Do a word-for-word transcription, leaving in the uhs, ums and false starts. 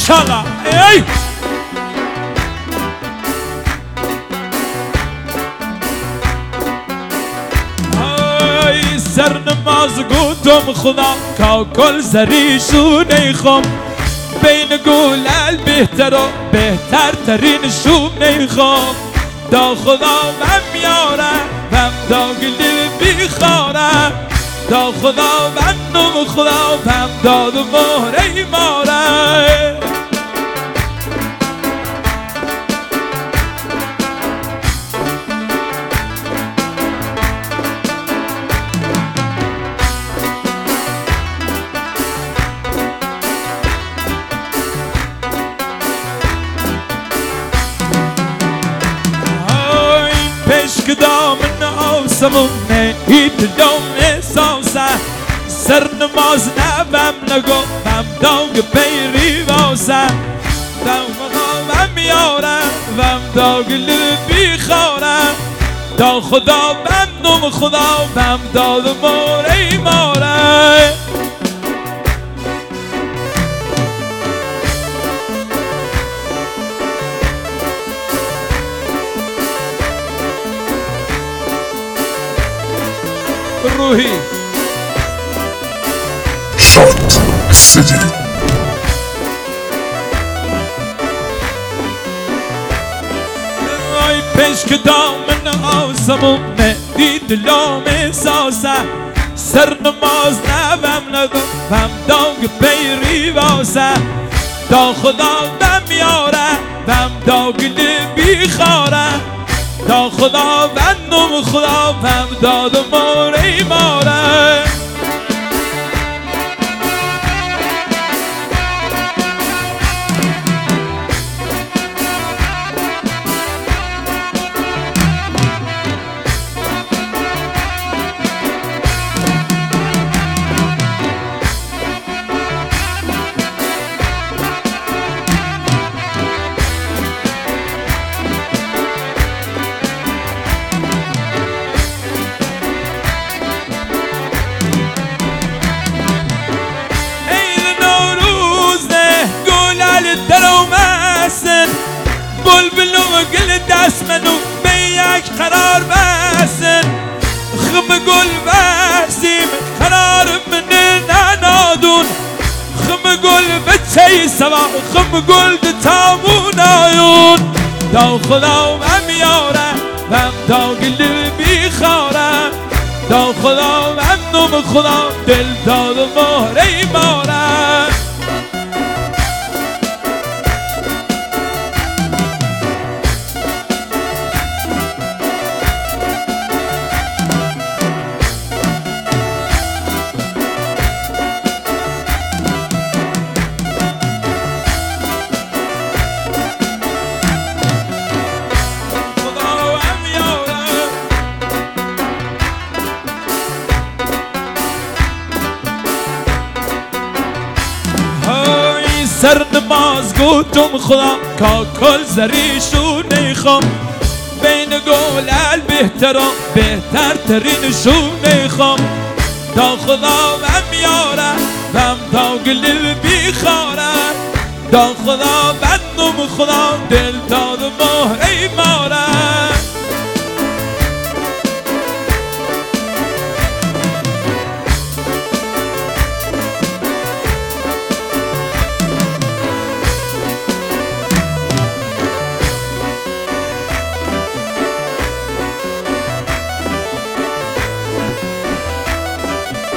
ماشاءالله ای سر نماز گوتم خدا که کل زریشونه خم بین گولل بهتر و بهتر ترین شونه خم دا خدا من میاره من دا گلی بیخاره دا خدا من نم خدا من داد مهره ماره پشک دامن آسمونه ایت دوم احساسه سر نماز نبم نگو بم داگ پیری واسه دوم خوابم میاره بم داگ لبی خاره دا خدا بم نم خدا بم داد موره ماره روحی شات سیدی ای پشک دامن آسمونه دید لام احساسه سر نماز نبم نگو بم داگ پیری واسه دا خدا بم یاره بم داگ لبی خاره دا خدا بندم خدا بم داد موره ماره بلبل و گل دست منو به یک قرار بسن خم گل بسیم قرار من ننادون خم گل بچه سوا خم گل دتامون آیون دا خدا من میاره من دا گل بیخاره دا خدا من نم خدا دل داد و مهره ماره سر نماز گوتم خدا که کل زریشونه خم بین گولل بهتر و بهتر ترین شونه خم دا خدا من میاره بم دا گل بیخاره دا خدا بندم خدا دل داد مهره ماره